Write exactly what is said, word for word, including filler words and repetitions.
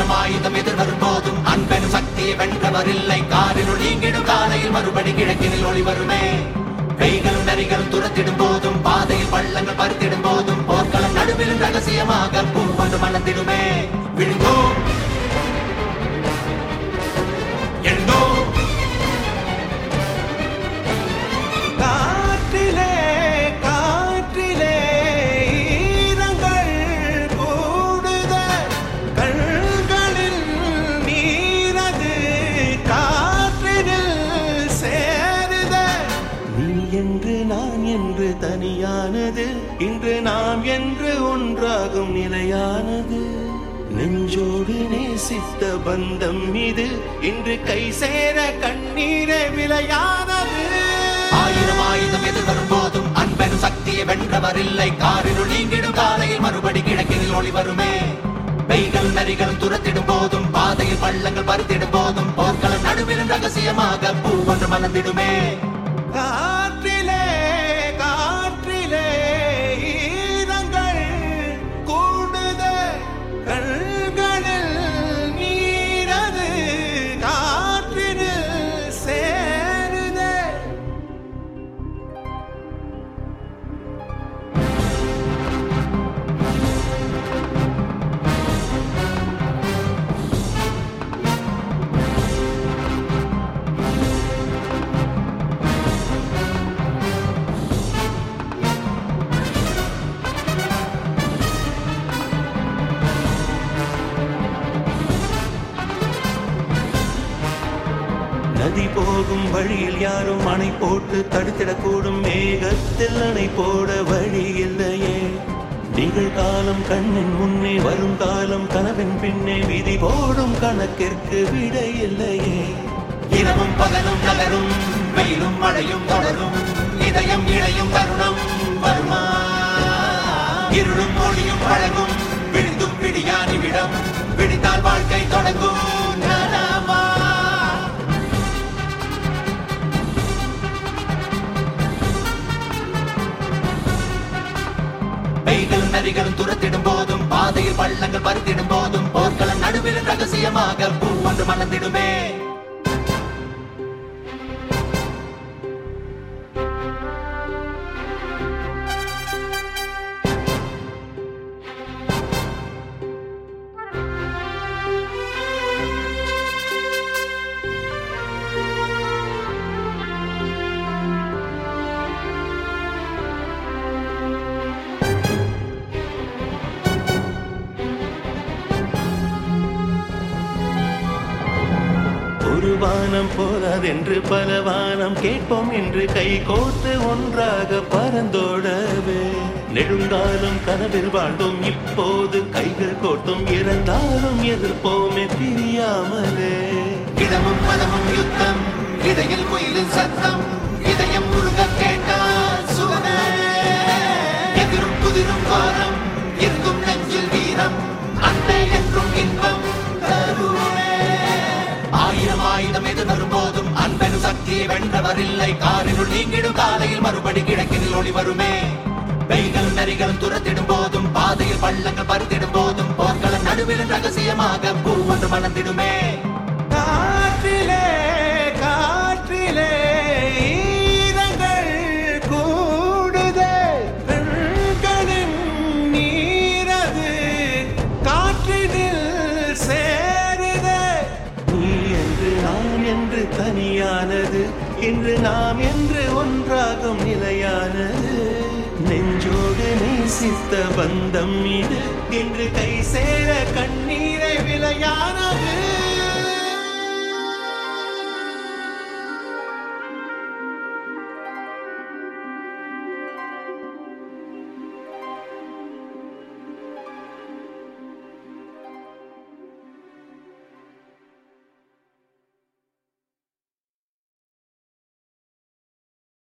ஆயிரம் ஆயுதம் எதிர்வரும் போதும் அன்பெனும் சக்தியை வென்றவர் இல்லை. காரினுள் நீங்கிடும் காலையில் மறுபடி கிழக்கினில் ஒளி வருமே. கைகளும் நரிகளும் துரத்திடும் போதும் பாதையில் பள்ளங்கள் பறித்திடும் போதும் போர்க்களம் நடுவிலும் ரகசியமாக பூ கொண்டு மலர்ந்திடுமே. விழுந்தோ எழுந்தோ காற்றிலே காற்றிலே ஈரங்கள் கூடுத கண்களில் நீரது காற்றினில் சேருத. நீ என்று நான் என்று தனியானது, இன்று நாம் என்று ஒன்றாகும் நிலையானது. நெஞ்சோடு நேசித்த பந்தம் இது இன்று கை சேர கண்ணீரே விலையானது. ஆயிரம் ஆயுதம் எதிர்வரும் போதும் அன்பெனும் சக்தியை வென்றவர் இல்லை. காரினுள் நீங்கிடும் காலையில் மறுபடி கிழக்கினில் ஒளி வருமே. பெய்கள் நரிகளும் துரத்திடும் போதும் பாதையில் பள்ளங்கள் பறித்திடும் போதும் போர்க்களம் நடுவிலும் ரகசியமாக பூ ஒன்று மலர்ந்திடுமே. காற்றிலே காற்றிலே ஈரங்கள் கூடுத கண்களில் நீரது காற்றினில் சேருதே. நதி போகும் வழியில் யாரும் அணை போட்டு தடுத்திடக்கூடும், மேகத்தில் அணை போட வழி இல்லையே. நிகழ்காலம் கண்ணின் முன்னே வரும் காலம் கனவின் பின்னே விதி போடும் கணக்கிற்கு விடை இல்லையே. இரவும் பகலும் நகரும் வெயிலும் மழையும் தொடரும், இதயம் இழையும் தருணம் வருமா. இருளும் மொழியும் பழகும் விழுந்தும் பிடியானி விடம், விடித்தால் வாழ்க்கை தொடங்கும் நலமா. கைகளும் நரிகளும் துரத்திடும் போதும் பாதையில் பள்ளங்கள் பறித்திடும் போதும் போர்க்களம் நடுவில் ரகசியமாக பூ ஒன்று மலர்ந்திடுமே. ஒரு வானம் போதாதென்று பல வானம் கேட்போம் என்று கை கோர்த்து ஒன்றாக பறந்தோடவே. நெடுங்காலம் கனவில் வாழ்ந்தோம், இப்போது கைகள் கோர்த்தும் இறந்தாலும் எதிர்ப்போமே பிரியாமலே. இடமும் மனமும் யுத்தம், இடையில் குயிலின் சத்தம், இதயம் முருக கேட்டால் சுகமே. எதிரும் புதிரும் வாரம், எங்கும் நெஞ்சில் வீரம், அன்பே என்றும் இன்பம் தருவே. ஆயிரம் ஆயுதம் எதிர்வரும் போதும் அன்பெனும் சக்தியை வென்றவர் இல்லை. காரினுள் நீங்கிடும் காலையில் மறுபடி கிழக்கினில் ஒளி வருமே. பெய்களும் நரிகளும் துரத்திடும் போதும் பாதையில் பள்ளங்கள் பறித்திடும் போதும் போர்க்களம் நடுவில் ரகசியமாக பூ ஒன்று மலர்ந்திடுமே. காற்றிலே காற்றிலே ஈரங்கள் கூடுதே கண்களின் நீரது காற்றினில் சேருதே. நீ என்று நான் என்று தனியானது, இன்று நாம் என்று ஒன்றாகும் நிலையானது. நெஞ்சோடு நேசித்த பந்தம் இது இன்று கை சேர கண்